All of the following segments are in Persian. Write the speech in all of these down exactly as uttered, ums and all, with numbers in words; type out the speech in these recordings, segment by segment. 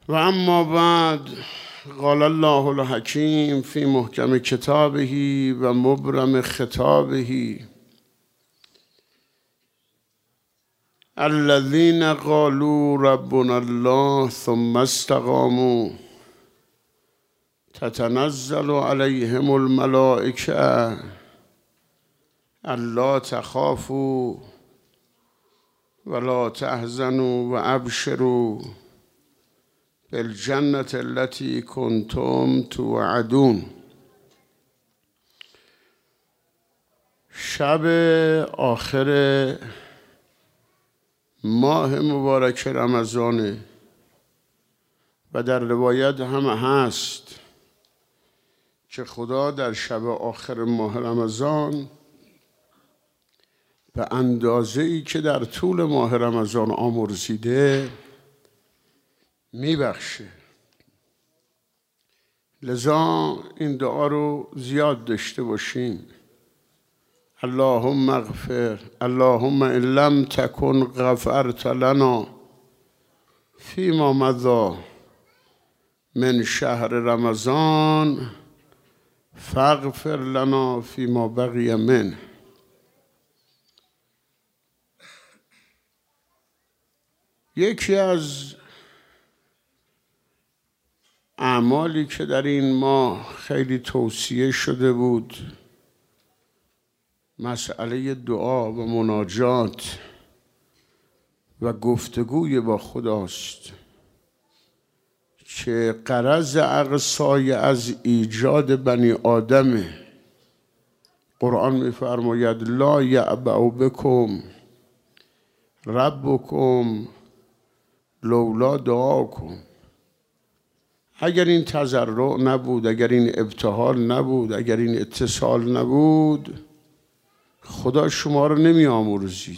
و اما بعد، قال الله الحکیم فی محکم کتابه و مبرم خطابه الذین قالوا ربنا الله ثم استقاموا تتنزل علیهم الملائکه الا تخافوا ولا تحزنوا وابشروا بالجنة التي کنتم توعدون. شب آخر ماه مبارک رمضان و در روایت هم هست که خدا در شب آخر ماه رمضان به اندازه‌ای که در طول ماه رمضان آمرزیده میبخشه. لذا این دعا رو زیاد داشته باشیم. اللهم اغفر، اللهم ان لم تکن غفرت لنا فیما مضی من شهر رمضان فاغفر لنا فیما بقی منه. یکی از اعمالی که در این ماه خیلی توصیه شده بود مسئله دعا و مناجات و گفتگوی با خداست که غرض اقصای از ایجاد بنی آدمه. قرآن می‌فرماید لا یعبأ بکم ربکم لولا دعاکم. اگر این تضرع نبود، اگر این ابتهال نبود، اگر این اتصال نبود، خدا شما رو نمی آمرزید.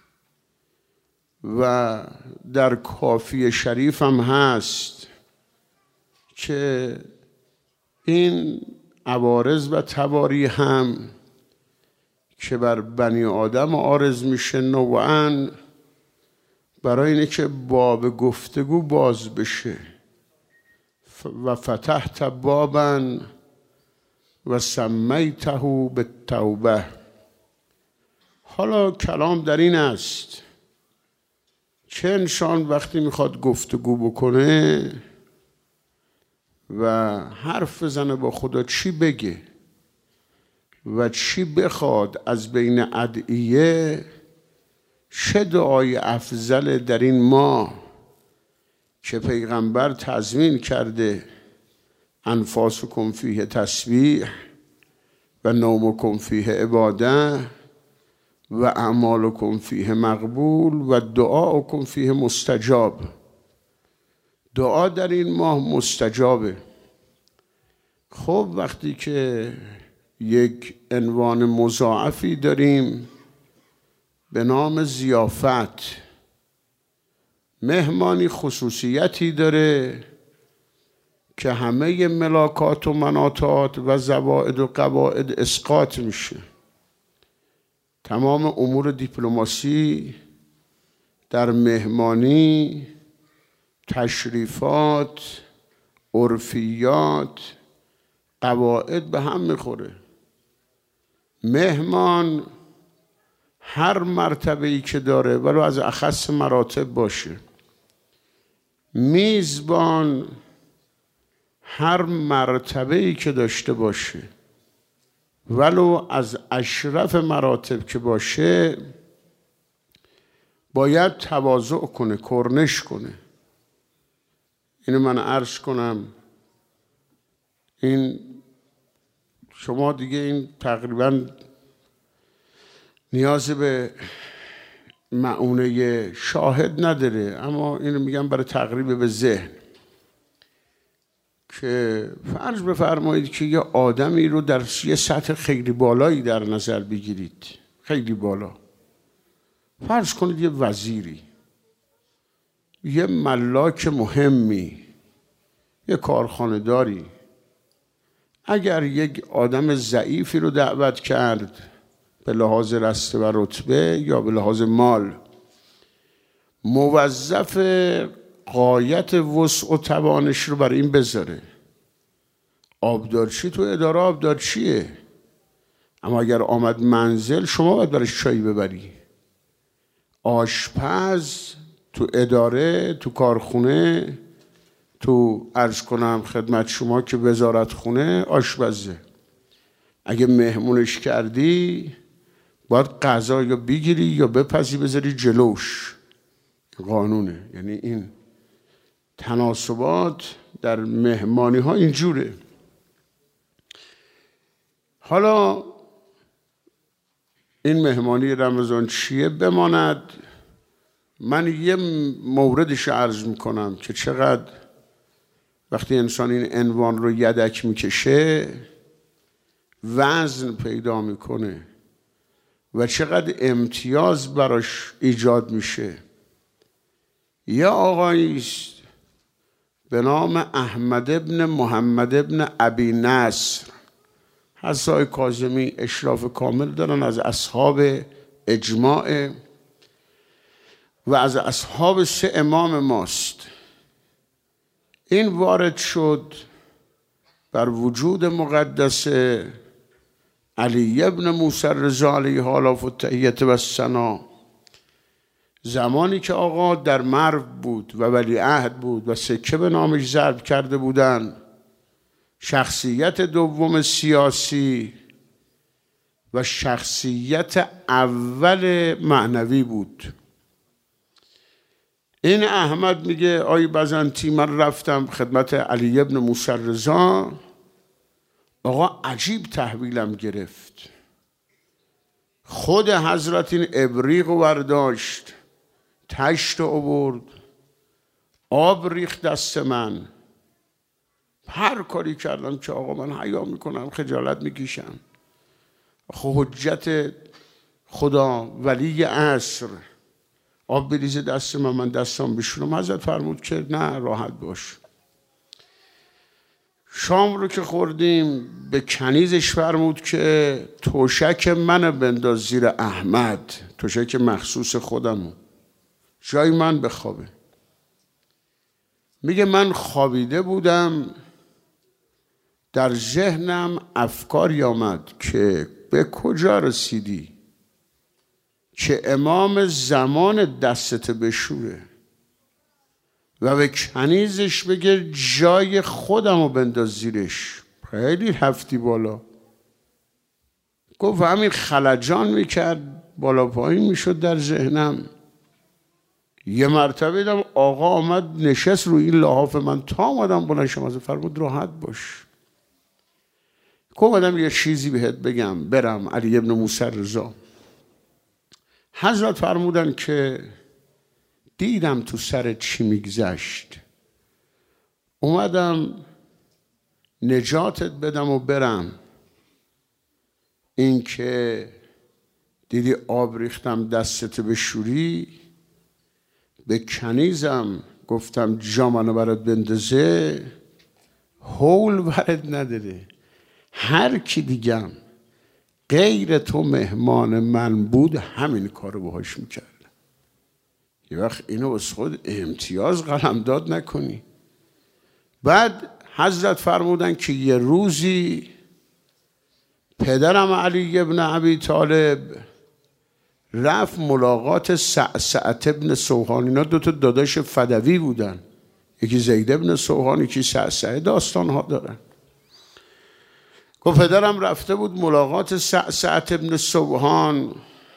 و در کافی شریف هم هست که این عوارض و تواری هم که بر بنی آدم عارض میشه نوعاً برای اینه که باب گفتگو باز بشه. و فتحت بابا و سمیته بالتوبه. حالا کلام در این است چه انسان وقتی میخواد گفتگو بکنه و حرف بزنه با خدا چی بگه و چی بخواد از بین ادعیه، چه دعای افضل در این ماه که پیغمبر تضمین کرده انفاسکم فیه تسبیح و نومکم فیه عباده و اعمالکم فیه مقبول و دعاکم فیه مستجاب. دعا در این ماه مستجابه. خب وقتی که یک عنوان مضاعفی داریم به نام ضیافت، مهمانی خصوصیتی داره که همه ملاکات و مناطات و زوائد و قواعد اسقاط میشه. تمام امور دیپلماسی در مهمانی، تشریفات، عرفیات، قواعد به هم میخوره. مهمان هر مرتبه‌ای که داره ولو از اخص مراتب باشه، میزبان هر مرتبه‌ای که داشته باشه ولو از اشرف مراتب که باشه، باید تواضع کنه، کرنش کنه. اینو من عرض کنم، این شما دیگه این تقریباً نیاز به معونه شاهد نداره، اما اینو میگم برای تقریب به ذهن که فرض بفرمایید که یه آدمی رو در یه سطح خیلی بالایی در نظر بگیرید، خیلی بالا. فرض کنید یه وزیری، یه ملاک مهمی، یه کارخانه داری. اگر یک آدم ضعیفی رو دعوت کرد به لحاظ رسته و رتبه یا به لحاظ مال، موظف قایت وسع و توانش رو برای این بذاره. آبدارچی تو اداره آبدارچیه، اما اگر آمد منزل شما باید برایش چایی ببری. آشپز تو اداره، تو کارخونه، تو عرض کنم خدمت شما که وزارت خونه آشپزه. اگه مهمونش کردی باید غذا یا بگیری یا بپزی بذاری جلوش. قانونه. یعنی این تناسبات در مهمانی ها اینجوره. حالا این مهمانی رمضان چیه بماند. من یه موردش عرض میکنم که چقدر وقتی انسان این عنوان رو یدک میکشه وزن پیدا میکنه و چقدر امتیاز براش ایجاد میشه. یه آقایی است به نام احمد ابن محمد ابن ابی نصر، حضرت کاظمی اشراف کامل دارن، از اصحاب اجماع و از اصحاب سه امام ماست. این وارد شد بر وجود مقدس علی ابن موسی الرضا علیه آلاف التحیت و الثنا، زمانی که آقا در مرو بود و ولیعهد بود و سکه به نامش ضرب کرده بودن. شخصیت دوم سیاسی و شخصیت اول معنوی بود. این احمد میگه آی بزنتی من رفتم خدمت علی ابن موسی الرضا، آقا عجیب تحویلم گرفت. خود حضرت این ابریق رو برداشت، تشت آورد، آب ریخت دست من. هر کاری کردم که آقا من حیا میکنم، خجالت میکشم. حجت خدا ولی عصر آب بریزه دست من، من دستم بشونم. حضرت فرمود که نه راحت باش. شام رو که خوردیم به کنیزش فرمود که توشک من بنداز زیر احمد، توشک مخصوص خودمو، جای من بخوابه. میگه من خوابیده بودم، در ذهنم افکاری آمد که به کجا رسیدی که امام زمان دستت بشوره و به کنیزش بگه جای خودم رو بنداز زیرش. خیلی رفتی بالا. گفت همین خلجان میکرد، بالا پایین میشد در ذهنم. یه مرتبه دیدم آقا آمد نشست روی این لحاف من، تا آمدم بلند شم از فرمود راحت باش. گفتم یه چیزی بهت بگم برم علی ابن موسی الرضا. حضرت فرمودن که دیدم تو سر چی میگذشت، اومدم نجاتت بدم و برم. این که دیدی آب ریختم دستت بشوری، به کنیزم گفتم جا منو برات بندازه، حول برات نداره. هر کی دیگم غیر تو مهمان من بود همین کارو باهاش میکرد. یه وقت اینو از خود امتیاز قلمداد نکنی. بعد حضرت فرمودن که یه روزی پدرم علی ابن ابی طالب رفت ملاقات سعسعت ابن سوحان. اینا دوتا داداش فدوی بودن، یکی زید ابن سوحان یکی سعسعه، داستان ها دارن. گفت پدرم رفته بود ملاقات سعسعت ابن سوحان،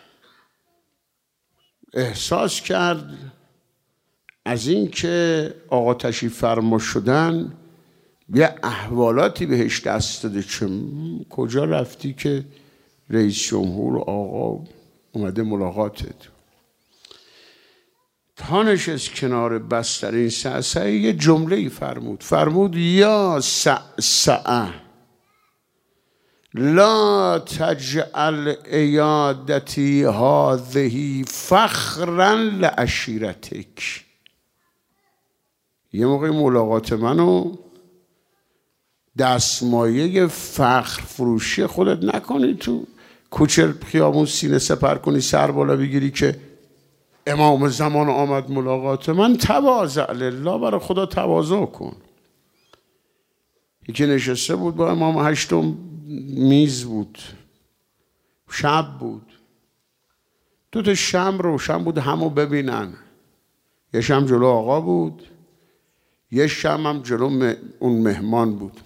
احساس کرد از این که آقا تشریف فرما شدن یه احوالاتی بهش دست داده. چه کجا رفتی که رئیس جمهور آقا اومده ملاقاتت؟ تا نشست کنار بستر این سعسعه یه جمله فرمود. فرمود یا سعسعه لا تجعل عیادتی هذه فخرا لعشیرتک. یه موقع ملاقات منو دستمایه فخر فروشی خودت نکنی، تو کوچه خیابون سینه سپر کنی، سر بالا بگیری که امام زمان آمد ملاقات من، تواضع لله، برای خدا تواضع کن. یکی نشسته بود با امام هشتم، میز بود، شب بود، دو تا شمع روشن بود همو ببینن. یه شمع جلو آقا بود، یه شمع هم جلو م... اون مهمان بود.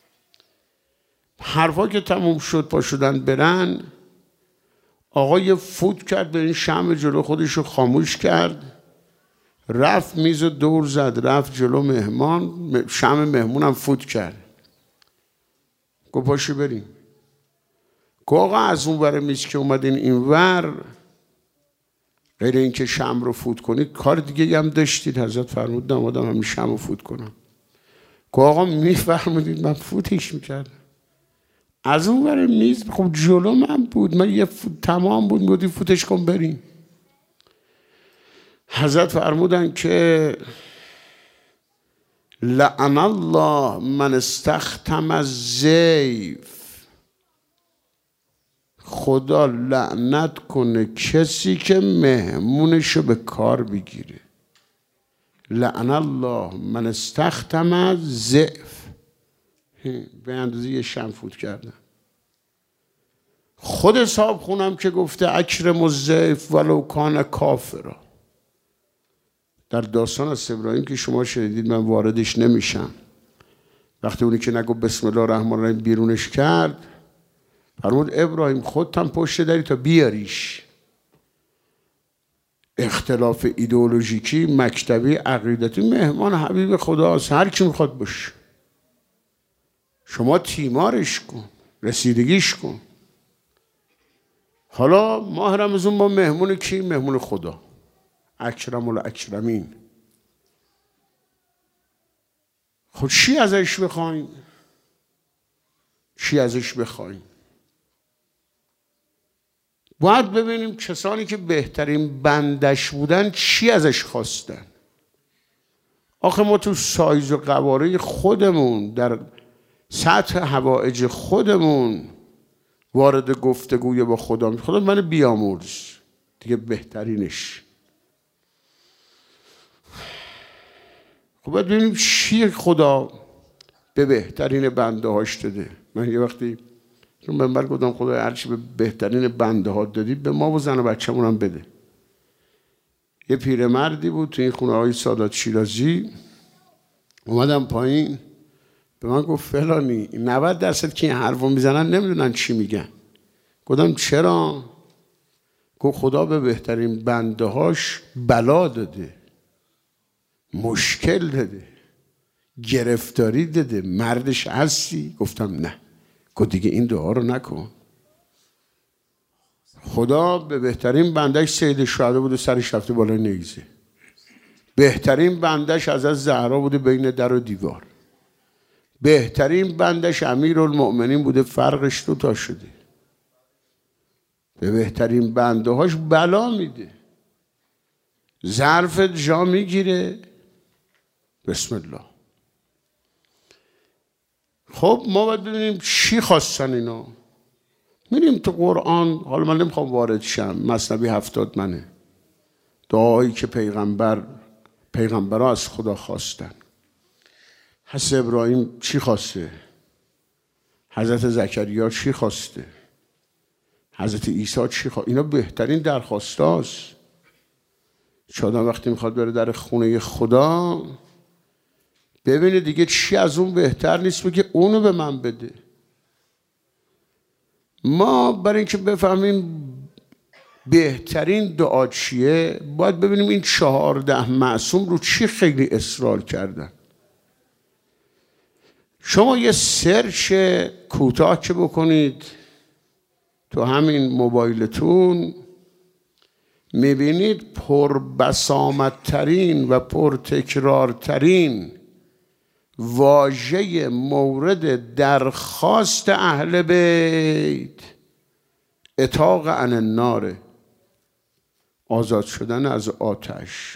حرفا که تموم شد پا شدن برن، آقا یه فوت کرد به این شمع جلو خودش رو خاموش کرد، رفت میز دور زد، رفت جلو مهمان، شمع مهمون هم فوت کرد. گفت پاشو بریم. گفت آقا از اون ور میز که اومدین این ور، غیر این که شمع رو فوت کنید کار دیگه هم داشتید؟ حضرت فرمود نمادم همین شمع رو فوت کنم. گفت آقا میفرمودید من فوتش میکردم. از اون ور میز خب جلو من بود، من یه فوت تمام بود، میگفتی فوتش کن بریم. حضرت فرمودن که لعن الله من استختم الضیف، خدا لعنت کنه کسی که مهمونشو به کار بگیره. لعن الله من استختم الضیف، به اندازه یه شمع فوت کردن. خود صاحب خونم که گفته اکرم الضیف ولو کان کافرا، در داستان از ابراهیم که شما شنیدید، من واردش نمیشم. وقتی اونی که نگو بسم الله الرحمن الرحیم بیرونش کرد، فرمود ابراهیم خودت هم پشت داری تا بیاریش. اختلاف ایدئولوژیکی، مکتبی، عقیدتی، مهمان حبیب خداست، هر کی میخواد باشه. شما تیمارش کن، رسیدگیش کن. حالا ماه رمضان با مهمون کی؟ مهمون خدا، اکرم الاکرمین. خود چی ازش بخوایم؟ چی ازش بخوایم؟ باید ببینیم کسانی که بهترین بندش بودن چی ازش خواستن. آخه ما تو سایز و قواره خودمون، در سطح حوائج خودمون وارد گفتگوی با خدا، خدا من بیامرز دیگه بهترینش. خب باید ببینیم چی خدا به بهترین بنده هاش داده. من یه وقتی رو منبر گفتم خدا هرچی به بهترین بنده ها دادی به ما و زن و بچه‌مون هم بده. یه پیرمردی بود تو این خونه های سادات شیرازی، اومدم پایین، به من گفت فلانی نود درصد که این حرفو میزنن نمیدونن چی میگن. گفتم چرا؟ گفت خدا به بهترین بنده هاش بلا داده، مشکل داده، گرفتاری داده. مردش هستی؟ گفتم نه. گفت دیگه این دعا رو نکن. خدا به بهترین بندش سید شهدا بوده، سرش رفته بالای نیزه. بهترین بندش حضرت زهرا بوده بین در و دیوار. بهترین بندش امیرالمؤمنین بوده، فرقش دو تا شده. به بهترین بنده هاش بلا میده. ظرف جا میگیره، بسم الله. خب ما باید ببینیم چی خواستن اینا. میریم تو قرآن، حالا من نمیخوام وارد شم، مثنوی هفتاد منه، دعایی که پیغمبر پیغمبرها از خدا خواستن. حضرت ابراهیم چی خواسته؟ حضرت زکریا چی خواسته؟ حضرت عیسی چی خواسته؟ اینا بهترین درخواستاست. شادم وقتی میخواد بره در خونه خدا، ببینه دیگه چی از اون بهتر نیست بگه اونو به من بده. ما برای اینکه بفهمیم بهترین دعا چیه، باید ببینیم این چهارده معصوم رو چی خیلی اصرار کردن. شما یه سرچ کوتاه که بکنید تو همین موبایلتون، میبینید پربسامدترین و پرتکرارترین واژه مورد درخواست اهل بیت اتاق عن النار، آزاد شدن از آتش.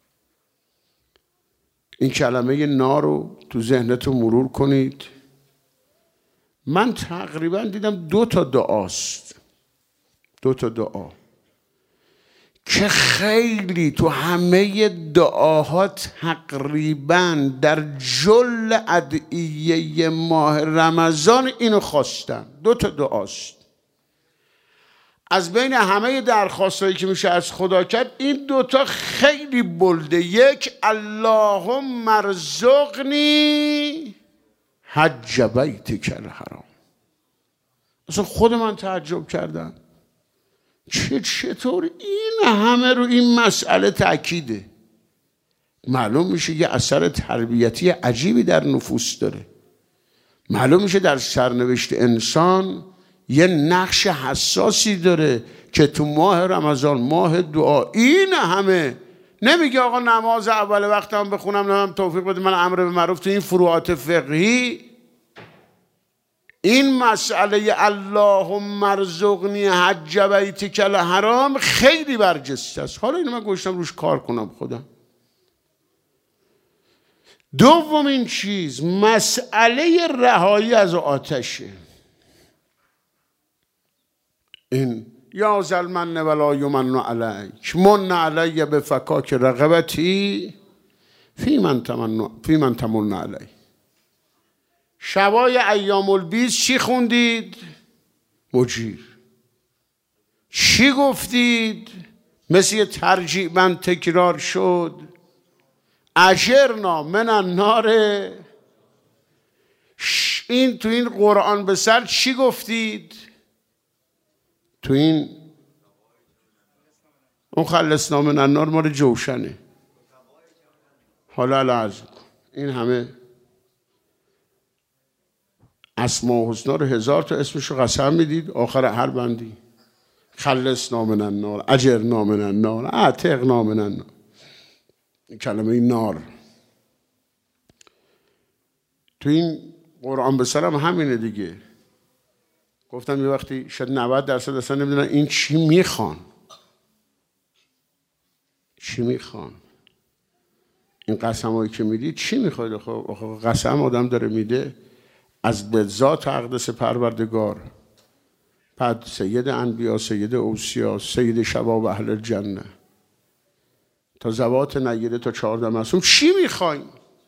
این کلمه نار رو تو ذهنتون مرور کنید. من تقریبا دیدم دو تا دعاست، دو تا دعا که خیلی تو همه دعاها تقریبا در جل ادعیه ماه رمضان اینو خواستن. دو تا دعاست از بین همه درخواستایی که میشه از خدا کرد، این دوتا خیلی بلده. یک، اللهم ارزقنی حج بیتک الحرام. اصلا خود من تعجب کردم چه چطور این همه رو این مسئله تأکیده. معلوم میشه یه اثر تربیتی عجیبی در نفوس داره. معلوم میشه در سرنوشت انسان یه نقش حساسی داره که تو ماه رمضان، ماه دعا، این همه نمیگه آقا نماز اول وقت هم بخونم، نمیم توفیق بده من امر به معروف تو این فروعات فقهی. این مسئله اللهم ارزقنی حج بیتک الحرام خیلی برجسته است. حالا اینو من گوشتم روش کار کنم خودم. دومین چیز مسئله رهایی از آتشه. این یا ذل من ولا یمن علیک من علی بفکاک رغبتی فی من تمن فی من تمن علی. شبای ایام البیض چی خوندید؟ مجیر. چی گفتید؟ مثل یه ترجیباً تکرار شد. اجرنا من النار. این تو این قرآن به سر چی گفتید؟ تو این اون خلصنا من النار مال جوشنه. حالا العظم این همه اسماء الحسنا رو هزار تا اسمش رو قسم میدید، آخر هر بندی خلصنا من النار، اجرنا من النار، اعتقنا من النار. این کلمه نار تو این قرآن به سرم همینه دیگه. گفتم یه وقتی شاید نود درصد اصلا نمیدونن این چی میخوان، چی میخوان این قسم هایی که میدید چی میخواید؟ خب قسم آدم داره میده از به ذات اقدس پروردگار، بعد سید انبیا، سید اوصیا، سید شباب اهل الجنه، تا زوات نگیره تا چهارده معصوم. چی میخوایم؟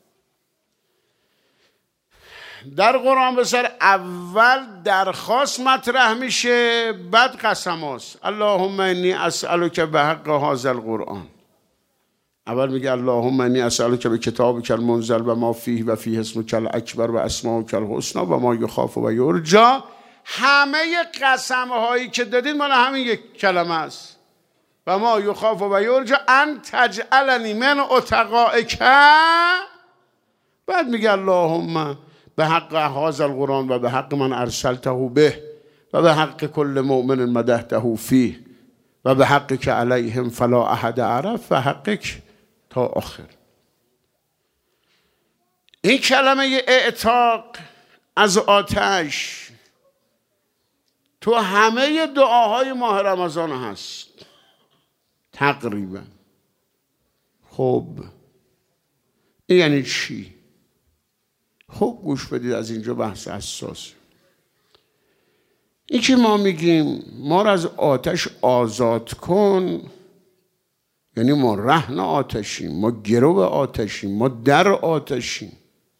در قرآن به سر اول درخواست مطرح میشه، بعد قسم هاست. اللهم انی اسألک بحق هذا القرآن. اول میگه اللهم انی اسألک بکتابک المنزل و ما فیه و فیه اسمک الاکبر و اسماءک الحسنی و ما یخاف و یرجا. همه قسم هایی که دادید مال همین یک کلمه است. و ما یخاف و یرجا ان تجعلنی من اتقائک. بعد میگه اللهم به حق هذا القرآن و به حق من ارسلته به و به حق کل مؤمن مدحته فیه و به حق که علیهم فلا احد عرف و حقک تا آخر. این کلمه اعتاق از آتش تو همه دعاهای ماه رمضان هست تقریبا. خب این یعنی چی؟ خب گوش بدید، از اینجا بحث حساس. این که ما میگیم ما را از آتش آزاد کن، یعنی ما رهن آتشیم، ما گرو آتشیم، ما در آتشیم.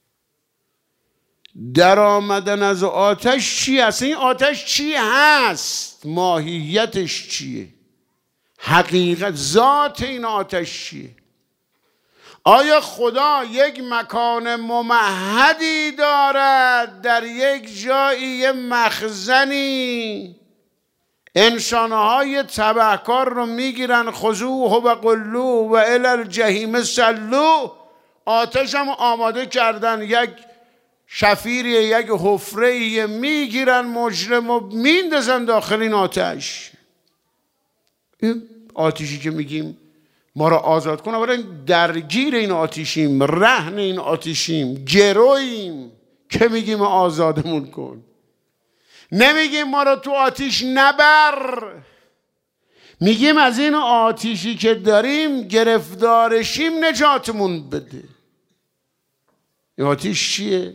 در آمدن از آتش چی هست؟ این آتش چی هست؟ ماهیتش چیه؟ حقیقت ذات این آتش چیه؟ آیا خدا یک مکان ممهدی دارد، در یک جایی یه مخزنی انسانهای تبهکار رو میگیرن خذوه و قلوه و الی الجحیم صلوه، آتش هم آماده کردن، یک شفیری یک حفره میگیرن مجرم و میندازن داخل این آتش. این آتشی که میگیم ما را آزاد کن، اولا درگیر این آتشیم، رهن این آتشیم، گرویم که میگیم آزادمون کن. نمیگیم ما را تو آتش نبر، میگیم از این آتشی که داریم گرفتارشیم نجاتمون بده. این آتش چیه؟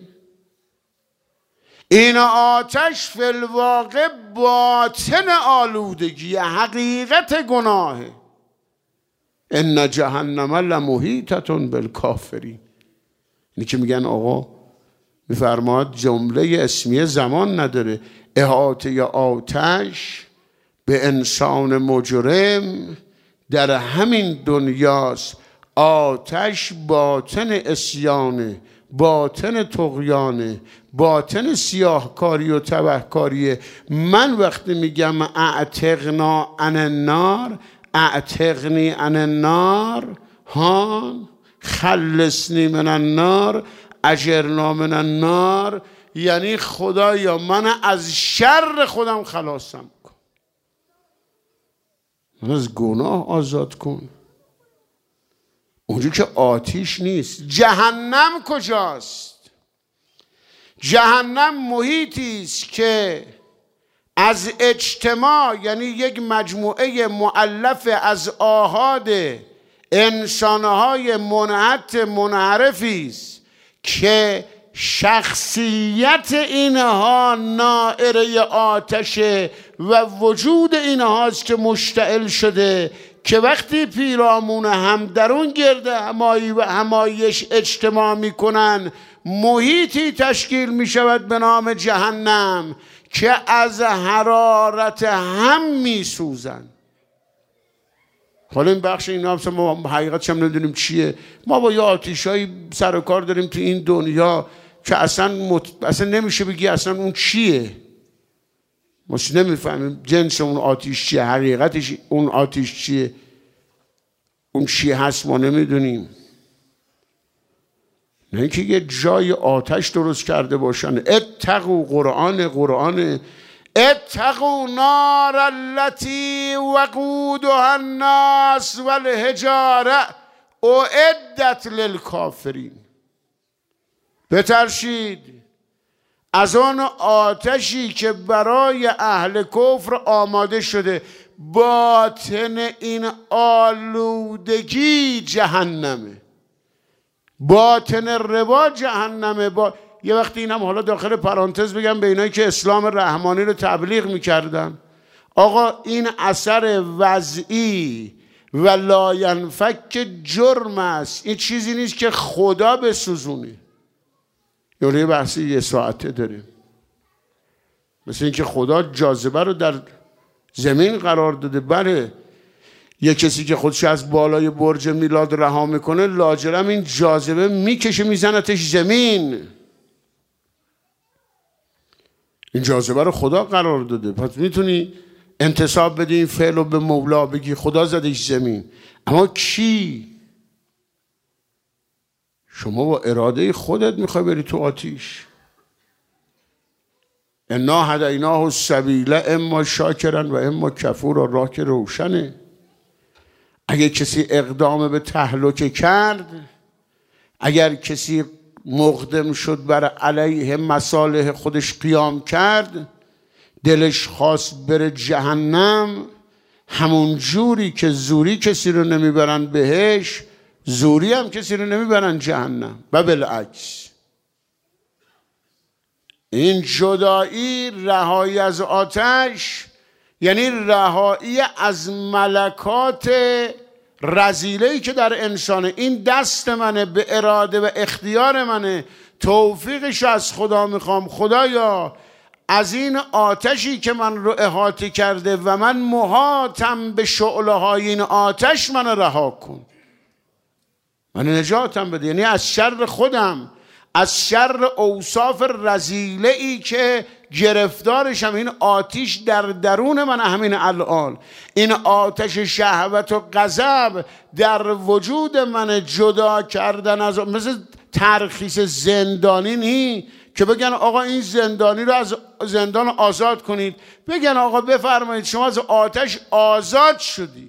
این آتش فی الواقع باطن آلودگی، حقیقت گناهه. ان جهنم لمحیطة بالکافرین. اینی که میگن آقا میفرماد جمله اسمیه زمان نداره. احاطه آتش به انسان مجرم در همین دنیاست. آتش باطن اسیانه، باطن طغیانه، باطن سیاهکاری و تبهکاریه. من وقتی میگم اعتقنا عن النار، اعتقنی عن النار، ها خلصنی من النار، اجرنا من النار، یعنی خدایا من از شر خودم خلاصم کن، من از گناه آزاد کن. اونجا که آتیش نیست. جهنم کجاست؟ جهنم محیطی است که از اجتماع، یعنی یک مجموعه مؤلف از آحاد انسانهای منحط منحرفی است که شخصیت اینها نائره آتشه و وجود اینهاست که مشتعل شده که وقتی پیرامون هم درون گرد همایی و همایش اجتماع میکنن محیطی تشکیل میشود به نام جهنم که از حرارت هم میسوزن. حالا این بخش اینا هم ما حقیقتش هم نمیدونیم چیه. ما با یه آتیشایی سر و کار داریم تو این دنیا که اصلا, مت... اصلا نمیشه بگی اصلا اون چیه. ما نمیفهمیم جنس اون آتیش چیه، حقیقتش اون آتیش چیه، اون چی هست ما نمیدونیم. نه اینکه یه جای آتش درست کرده باشن. اتقوا قرآن قرآن اتقوا نار التي وقودها الناس والحجاره اعدت للکافرین. بترسید از آن آتشی که برای اهل کفر آماده شده. باطن این آلودگی جهنمه، باطن روا جهنمه. با... یه وقتی اینم حالا داخل پرانتز بگم به اینایی که اسلام رحمانی رو تبلیغ میکردن، آقا این اثر وضعی و لاینفک جرم است. این چیزی نیست که خدا بسوزونه. یه بحثی یه ساعته داریم، مثل اینکه خدا جاذبه رو در زمین قرار داده. بله یه کسی که خودش از بالای برج میلاد رها میکنه لاجرم این جاذبه میکشه میزنتش زمین. این جاذبه رو خدا قرار داده. پس میتونی انتساب بدی این فعل رو به مولا، بگی خدا زدش زمین. اما کی؟ شما با اراده خودت میخوای بری تو آتیش. انا هدیناه السبیل اما شاکرا و اما کفورا. راه که روشنه. اگر کسی اقدام به تهلکه کرد، اگر کسی مقدم شد بر علیه مصالح خودش قیام کرد، دلش خواست بره جهنم، همون جوری که زوری کسی رو نمیبرن بهش، زوری هم کسی رو نمیبرن جهنم و بالعکس. این جدایی، رهایی از آتش، یعنی رهایی از ملکات رذیله‌ای که در انسانه. این دست منه، به اراده و اختیار منه، توفیقش از خدا میخوام. خدایا از این آتشی که من رو احاطه کرده و من محاطم به شعله های این آتش من رها کن، من نجاتم بده. یعنی از شر خودم، از شر اوصاف رذیله ای که گرفتارشم. این آتش در درون من همین الان، این آتش شهوت و غضب در وجود من جدا کردن از، مثل ترخیص زندانی نی که بگن آقا این زندانی رو از زندان آزاد کنید، بگن آقا بفرمایید شما از آتش آزاد شدی.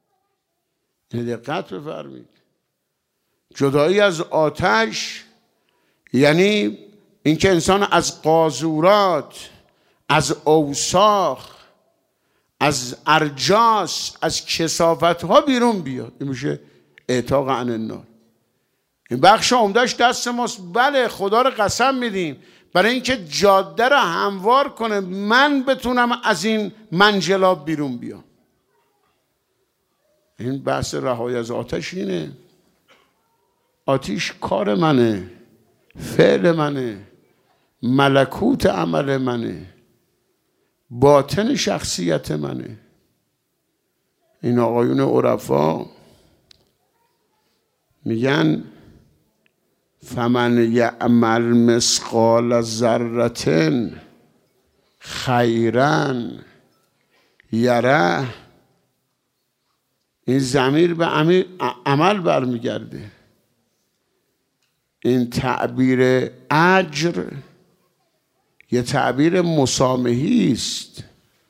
دقت بفرمایید. جدایی از آتش یعنی اینکه انسان از قاذورات، از اوساخ، از ارجاس، از کثافت ها بیرون بیاد. این میشه اعتاق عن النار. این بخش عمده‌اش دست ماست. بله خدا رو قسم میدیم برای اینکه جاده رو هموار کنه من بتونم از این منجلاب بیرون بیام. این بحث رهایی از آتش اینه. آتش کار منه، فعل منه، ملکوت عمل منه، باطن شخصیت منه. این آقایون عرفا میگن فمن یعمل مثقال ذره خیرا یره. این ضمیر به عمل برمیگرده. این تعبیر اجر یه تعبیر مسامحی است.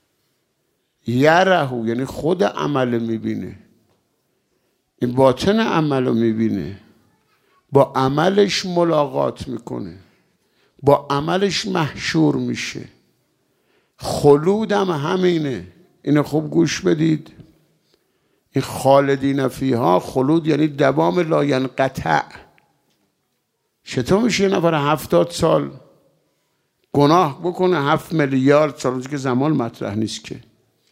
یره یعنی خود عمل میبینه، این باطن عمل رو میبینه، با عملش ملاقات میکنه، با عملش محشور میشه. خلود هم همینه. اینو خوب گوش بدید. این خالدین فیها، خلود یعنی دوام لا ینقطع. چطور میشه یه نفر هفتاد سال گناه بکنه، هفت میلیارد سال که زمان مطرح نیست که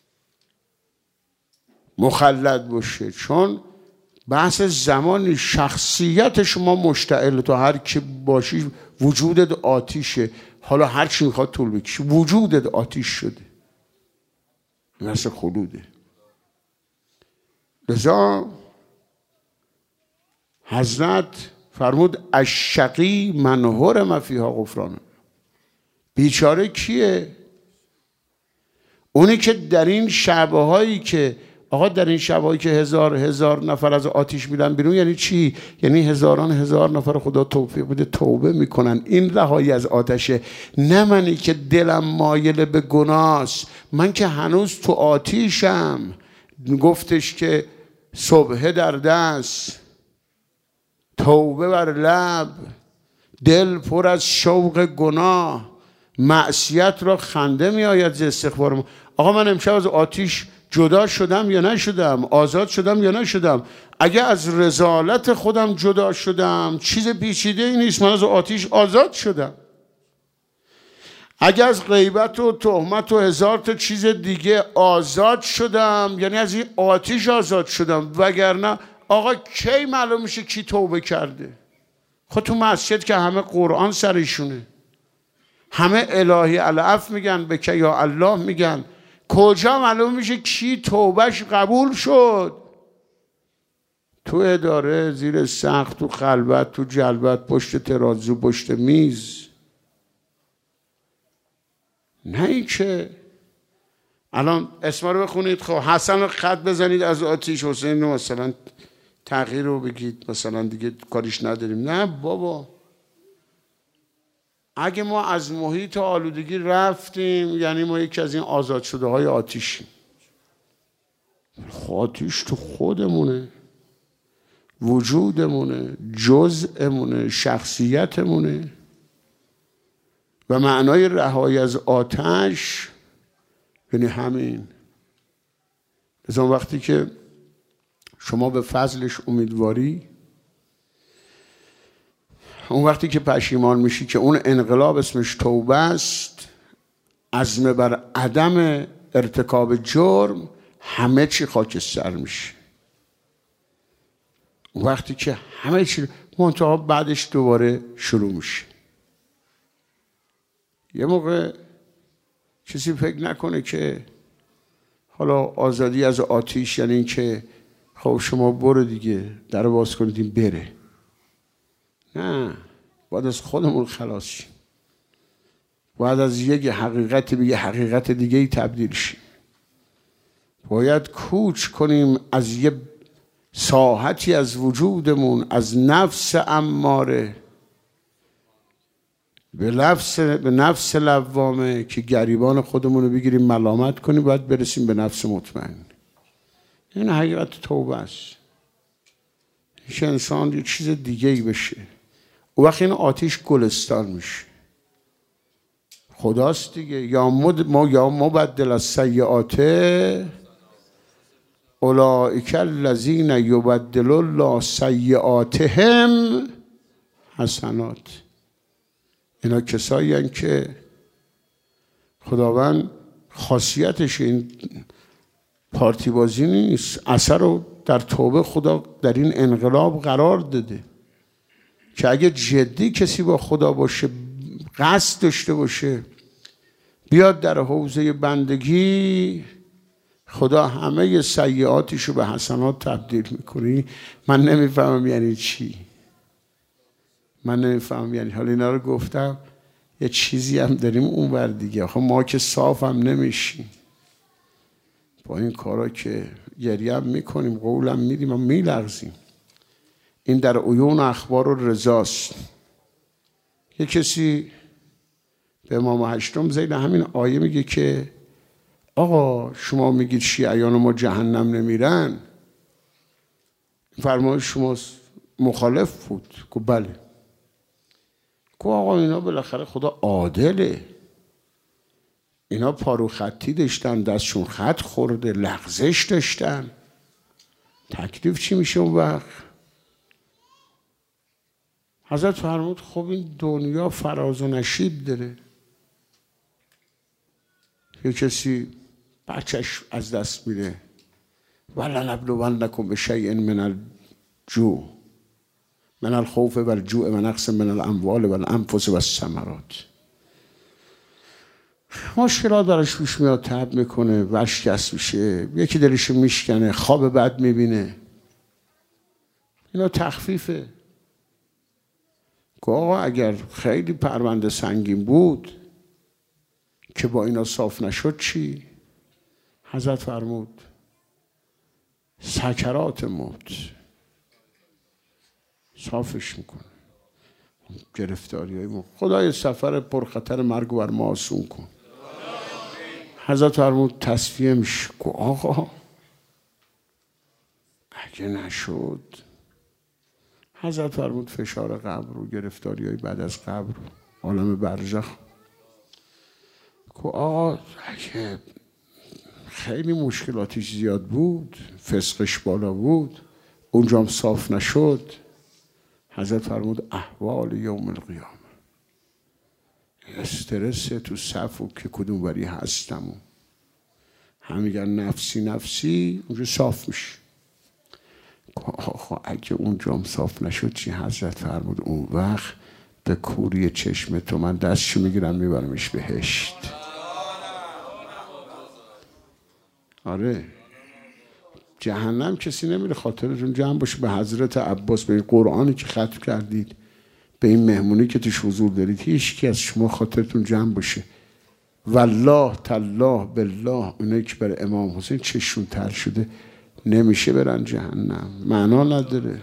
مخلد باشه؟ چون بحث زمان، شخصیت شما مشتعل، تو هر کی باشی وجودت آتیشه. حالا هر چی میخواد طول بکشه، وجودت آتیش شده. مثل خلوده. لذا حضرت فرمود الشقی من حرم فیها غفران. بیچاره کیه؟ اونی که در این شعبه هایی که آقا در این شبایی که هزار هزار نفر از آتیش میرن بیرون، یعنی چی؟ یعنی هزاران هزار نفر خدا توفیق بده توبه میکنن. این رهایی از آتشه. نه منی که دلم مایل به گناست، من که هنوز تو آتیشم. گفتش که صبح در دست، توبه بر لب، دل پر از شوق گناه، معصیت را خنده می آید ز استغفار. آقا من امشب از آتیش جدا شدم یا نشدم؟ آزاد شدم یا نشدم؟ اگه از رذالت خودم جدا شدم، چیز پیچیده ای نیست، من از آتیش آزاد شدم. اگه از غیبت و تهمت و هزار تا چیز دیگه آزاد شدم، یعنی از این آتیش آزاد شدم. وگرنه آقا کی معلوم میشه کی توبه کرده؟ خود تو مسجد که همه قرآن سرشونه، همه الهی العفو میگن، به که یا الله میگن، کجا معلوم میشه کی توبهش قبول شد؟ تو اداره، زیر سقف، تو خلوت، تو جلوت، پشت ترازو، پشت میز. نه این که الان اسما رو بخونید. خب حسن رو خط بزنید از آتیش، حسین رو مثلا تغییر رو بگید، مثلا دیگه کاریش نداریم. نه بابا، اگه ما از محیط آلودگی رفتیم، یعنی ما یکی از این آزاد شده های آتیشیم. آتیش تو خودمونه، وجودمونه، جزءمونه، شخصیتمونه. و معنای رهایی از آتش یعنی همین. مثلا وقتی که شما به فضلش امیدواری، اون وقتی که پشیمان میشی که اون انقلاب اسمش توبه است، عزم بر عدم ارتکاب جرم، همه چی خاکستر میشه. اون وقتی که همه چی منتها بعدش دوباره شروع میشه. یه موقع کسی فکر نکنه که حالا آزادی از آتیش یعنی این که خب شما برو دیگه، در باز کنید این بره. نه، باید از خودمون خلاص شیم. باید از یک حقیقت به یک حقیقت دیگه ای تبدیل شیم. باید کوچ کنیم از یه ساحتی از وجودمون، از نفس اماره به نفس به نفس لوامه که گریبان خودمون رو بگیریم ملامت کنیم. باید برسیم به نفس مطمئن. این حقیقت توبه است. هیچ انسان یه چیز دیگه ای بشه، او وقت این آتیش گلستان میشه. خداست دیگه. یا مد ما یا مبدل السیئات اولئک الذین یبدل الله سیئاتهم حسنات. اینا کسایی هستند که خداوند خاصیتش این پارتی بازی نیست، اثر رو در توبه خدا در این انقلاب قرار داده که اگه جدی کسی با خدا باشه، قصد داشته باشه، بیاد در حوزه بندگی، خدا همه سیئاتشو به حسنات تبدیل میکنی. من نمیفهمم یعنی چی، من نمیفهمم یعنی. حالا اینا رو گفتم یه چیزی هم داریم اون ور دیگه. آخه ما که صاف هم نمیشیم با این کارا که گریه هم میکنیم، قولم میدیم و میلغزیم. این در عیون اخبار و رضاست. یه کسی به امام هشتم زید همین آیه میگه که آقا شما میگید شیعیان ما جهنم نمیرن، فرمایش شما مخالف بود. گفت بله. گفت آقا اینا بالاخره خدا عادله، اینا پارو خطی داشتن، دستشون خط خورده، لغزش داشتن، تکلیف چی میشه اون وقت؟ حضرت فرمود خب این دنیا فراز و نشیب داره. یه کسی بچهش از دست میره، ولنبلونکم بشیء من الجوع من الخوف والجوع و نقص من الاموال والانفس والثمرات. مشکلات براش پیش میاد، تب میکنه، ورشکست میشه، یکی دلش میشکنه، خواب بد میبینه. اینا تخفیفه. که آقا اگر خیلی پرونده سنگین بود که با اینا صاف نشد چی؟ حضرت فرمود سکرات موت صافش میکنه. گرفتاری های موت. خدای سفر پرخطر مرگ بر ما آسون کن. حضرت فرمود تصفیه میشه. که آقا اگه نشد، حضرت فرمود فشار قبر و گرفتاری های بعد از قبر و عالم برزخ. که آقا اگه خیلی مشکلاتش زیاد بود، فسقش بالا بود، اونجا هم صاف نشد، حضرت فرمود احوال یوم القیامه، استرس تو صف و که کدوم وری هستم و هم میگن نفسی نفسی، اونجا صاف میشه. آقا اگه اونجا هم صاف نشد چی؟ حضرت فرمود اون وقت به کوری چشم تو من دستشو میگیرم میبرمش بهشت. آره جهنم کسی نمیره. خاطرتون جمع باشه به حضرت عباس، به این قرآنی که ختم کردید، به این مهمونی که توش حضور دارید، هیچ کی از شما خاطرتون جمع باشه والله تالله بالله اونایی که برای امام حسین چشون تر شده نمیشه برن جهنم، معنا نداره.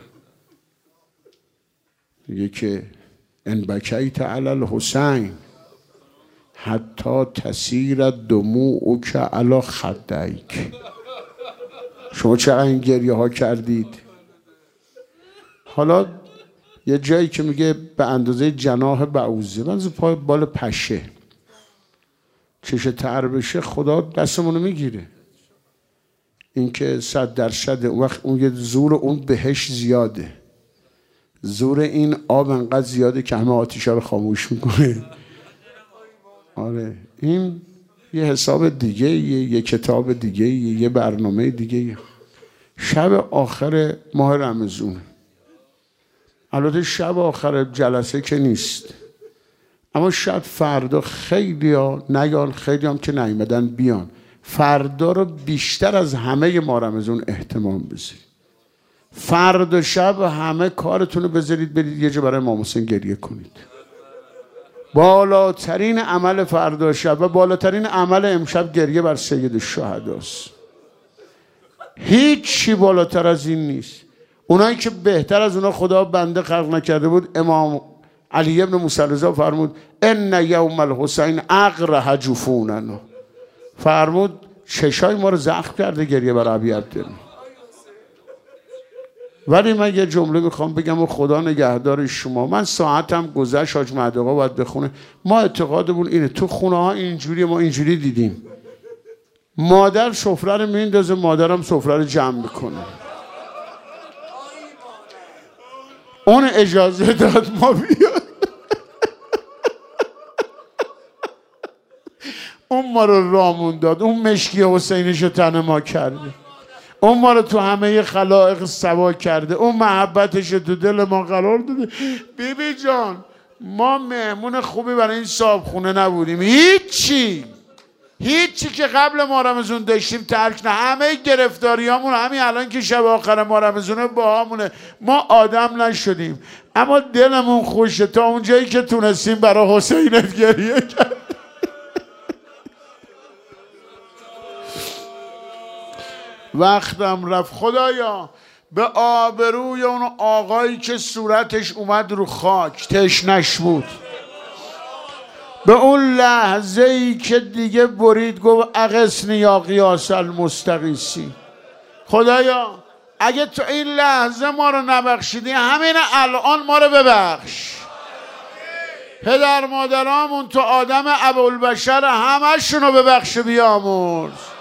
میگه که ان بکیت علی الحسین حتی تسیر دموعک علی خدیک. شما چقدر این گریه ها کردید؟ حالا یه جایی که میگه به اندازه جناح بعوضه، من پای بال پشه چشه تر بشه، خدا دستمونو میگیره. این که صد درصد اون وقت اون یه زور اون بهش زیاده، زور این آب انقدر زیاده که همه آتیشا رو خاموش میکنه. آره این یه حساب دیگه، یه, یه کتاب دیگه، یه, یه برنامه دیگه. شب آخر ماه رمضان، البته شب آخر جلسه که نیست، اما شاید فردا خیلی ها نیان، خیلی هم که نیمدن بیان، فردا رو بیشتر از همه ماه رمضان اهتمام بذارید. فردا شب همه کارتون رو بذارید برید یه جا برای امام حسین گریه کنید. بالاترین عمل فردا شب و بالاترین عمل امشب گریه بر سید الشهداست. هیچی بالاتر از این نیست. اونایی که بهتر از اونا خدا بنده خلق نکرده بود، امام علی ابن موسی رضا فرمود ان یوم الحسین اقرح جفوننا، فرمود چشای ما رو زخم کرده گریه بر ابی عبدالله. ولی من یه جمله میخوام بگم و خدا نگهدار شما. من ساعتم گذشت، حاج مهدی آقا باید بخونه. ما اعتقادمون اینه تو خونه ها اینجوری، ما اینجوری دیدیم، مادر سفره رو میندازه، مادرم سفره رو جمع میکنه. اون اجازه داد ما بیاد، اون ما رو رامون داد، اون مشکی حسینش رو تن ما کرده، اون ما رو تو همه خلائق سوا کرده، اون محبتش تو دل ما قرار داده. بیبی جان ما مهمون خوبی برای این صاحب خونه نبودیم، هیچی هیچی که قبل ماه رمضان داشتیم ترک نه. همه گرفتاریامون همین الان که شب آخر ماه رمضانه باهامونه. ما آدم نشدیم اما دلمون خوشه. تا اونجایی که تونستیم برای حسینت گریه کرد. وقتم رفت. خدایا به آبروی اون آقایی که صورتش اومد رو خاک تشنش بود، به اون لحظه ای که دیگه برید گفت اغثنی یا غیاث المستغیثین. خدایا اگه تو این لحظه ما رو نبخشیدی همین الان ما رو ببخش. پدر مادرامون تو آدم ابوالبشر همشون رو ببخش بیامرز.